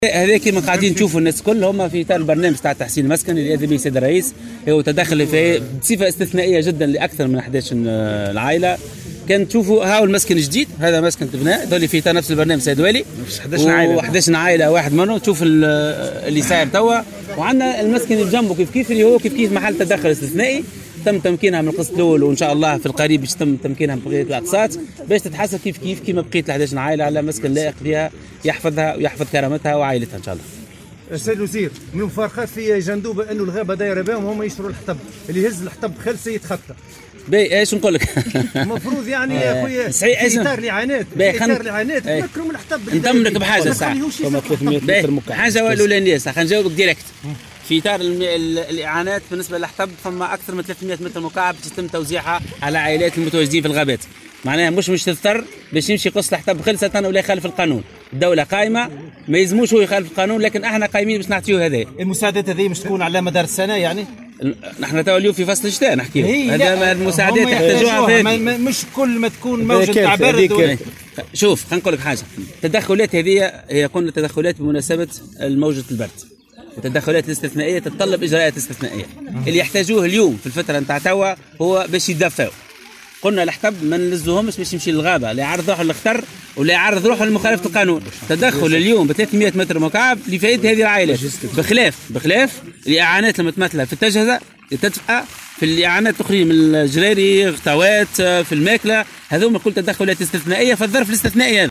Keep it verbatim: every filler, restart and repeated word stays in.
هذا كما قاعدين نشوفوا الناس الكل هم في اطار البرنامج تاع تحسين المسكن اللي يأذن به السيد الرئيس. هو تدخل في بصفه استثنائيه جدا لاكثر من أحد عشر العائله. كان تشوفوا هاو المسكن الجديد، هذا مسكن تبناه ذولي في اطار نفس البرنامج سيد والي أحد عشر عائله و11 عائله واحد منهم تشوف اللي صاير توا. وعندنا المسكن اللي بجنبه كيف كيف اللي هو كيف كيف محل تدخل استثنائي تم تمكينها من القسط الاول، وان شاء الله في القريب باش تم تمكينها من بقيه الاقساط باش تتحسن كيف كيف كيما بقيه ال أحد عشر عائله على مسكن لائق بها يحفظها ويحفظ كرامتها وعائلتها ان شاء الله. السيد الوزير، من المفارقات في جندوبه انه الغابه دايره بهم هم يشتروا الحطب، اللي يهز الحطب خلصه يتخطى. باهي ايش نقول لك؟ المفروض يعني يا خويا صحيح في اطار الاعانات، في اطار الاعانات نذكروا من الحطب. نطمنك بحاجه ساعه ثلاثمائة متر مكعب. حاجه الاولانيه صح نجاوبك ديريكت. في اطار الاعانات بالنسبه للحطب فما اكثر من ثلاثمائة متر مكعب تتم توزيعها على عائلات المتواجدين في الغابات. معناها مش مش تضطر باش يمشي قص الحطب خلصه ولا يخالف القانون. الدوله قائمه ما يلزموش هو يخالف القانون، لكن احنا قايمين باش نعطيوه هذا. المساعدات هذه مش تكون على مدار السنه يعني؟ نحن تو اليوم في فصل الشتاء نحكي هذا المساعدات يحتاجوها في مش كل ما تكون موجه تاع برد. شوف خلينا نقول لك حاجه، التدخلات هذه هي قلنا تدخلات بمناسبه موجه البرد. التدخلات الاستثنائيه تتطلب اجراءات استثنائيه. اللي يحتاجوه اليوم في الفتره نتاع توا هو باش يدفعوا. قلنا الحطب ما نلزوهمش باش يمشي للغابه، لا يعرض روحه للخطر ولا يعرض روحه لمخالفه القانون. تدخل اليوم ب ثلاثمائة متر مكعب لفائده هذه العائلات، بخلاف بخلاف الاعانات المتمثله في التجهزه تدفع في الاعانات الاخرى من الجراري غطاوات في الماكله، هذوما كل تدخلات استثنائيه في الظرف الاستثنائي هذا.